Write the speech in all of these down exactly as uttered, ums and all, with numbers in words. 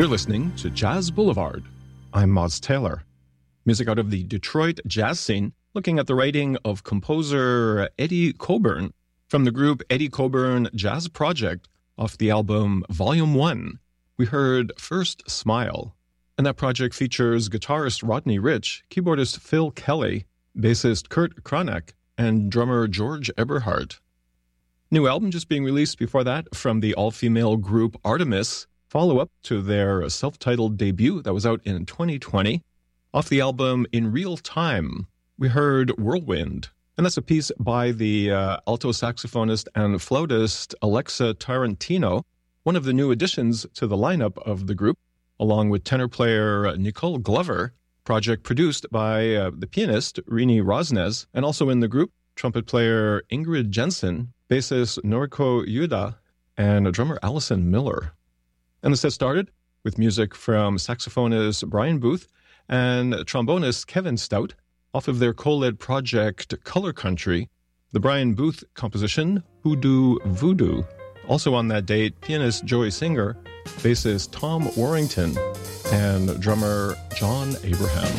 You're listening to Jazz Boulevard. I'm Moz Taylor. Music out of the Detroit jazz scene, looking at the writing of composer Eddie Coburn from the group Eddie Coburn Jazz Project off the album Volume one. We heard First Smile. And that project features guitarist Rodney Rich, keyboardist Phil Kelly, bassist Kurt Kronek, and drummer George Eberhardt. New album just being released before that from the all-female group Artemis, follow-up to their self-titled debut that was out in twenty twenty. Off the album In Real Time, we heard Whirlwind, and that's a piece by the uh, alto saxophonist and flautist Alexa Tarantino, one of the new additions to the lineup of the group, along with tenor player Nicole Glover, project produced by uh, the pianist Rini Rosnes, and also in the group, trumpet player Ingrid Jensen, bassist Noriko Yuda, and drummer Allison Miller. And the set started with music from saxophonist Brian Booth and trombonist Kevin Stout off of their co-led project Color Country, the Brian Booth composition Hoodoo Voodoo. Also on that date, pianist Joey Singer, bassist Tom Warrington, and drummer John Abraham.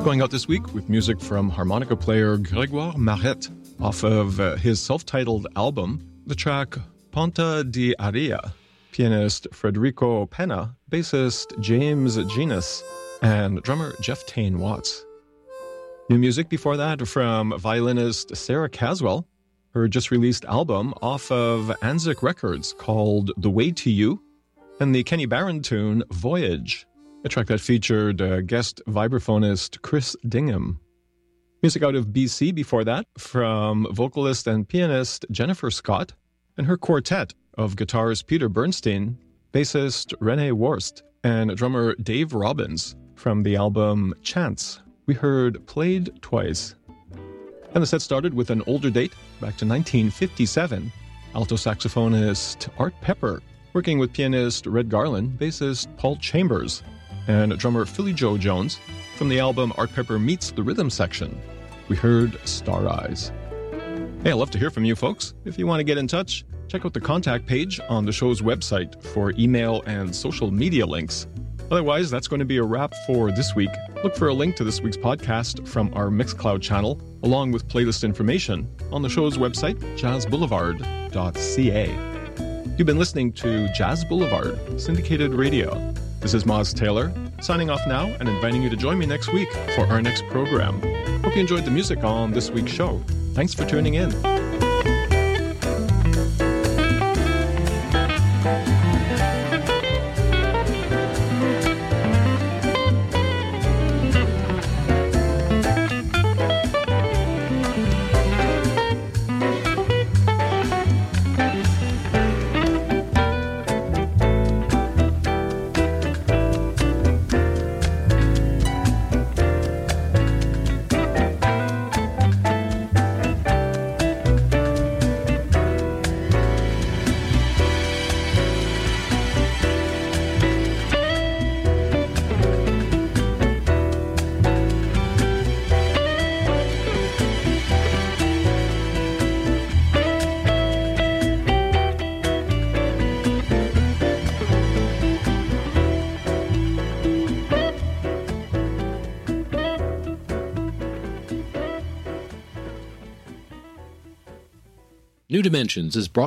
Going out this week with music from harmonica player Grégoire Marette off of uh, his self-titled album, the track Ponta di Aria, pianist Federico Penna, bassist James Genus, and drummer Jeff Tane Watts. New music before that from violinist Sarah Caswell, her just-released album off of Anzac Records called The Way to You, and the Kenny Barron tune Voyage, a track that featured uh, guest vibraphonist Chris Dingham. Music out of B C before that from vocalist and pianist Jennifer Scott and her quartet of guitarist Peter Bernstein, bassist Rene Worst, and drummer Dave Robbins from the album Chance. We heard Played Twice. And the set started with an older date, back to nineteen fifty-seven. Alto saxophonist Art Pepper, working with pianist Red Garland, bassist Paul Chambers, and drummer Philly Joe Jones from the album Art Pepper Meets the Rhythm Section. We heard Star Eyes. Hey, I'd love to hear from you folks. If you want to get in touch, check out the contact page on the show's website for email and social media links. Otherwise, that's going to be a wrap for this week. Look for a link to this week's podcast from our Mixcloud channel, along with playlist information on the show's website, jazz boulevard dot c a. You've been listening to Jazz Boulevard, syndicated radio. This is Moz Taylor, signing off now and inviting you to join me next week for our next program. Hope you enjoyed the music on this week's show. Thanks for tuning in. New Dimensions is brought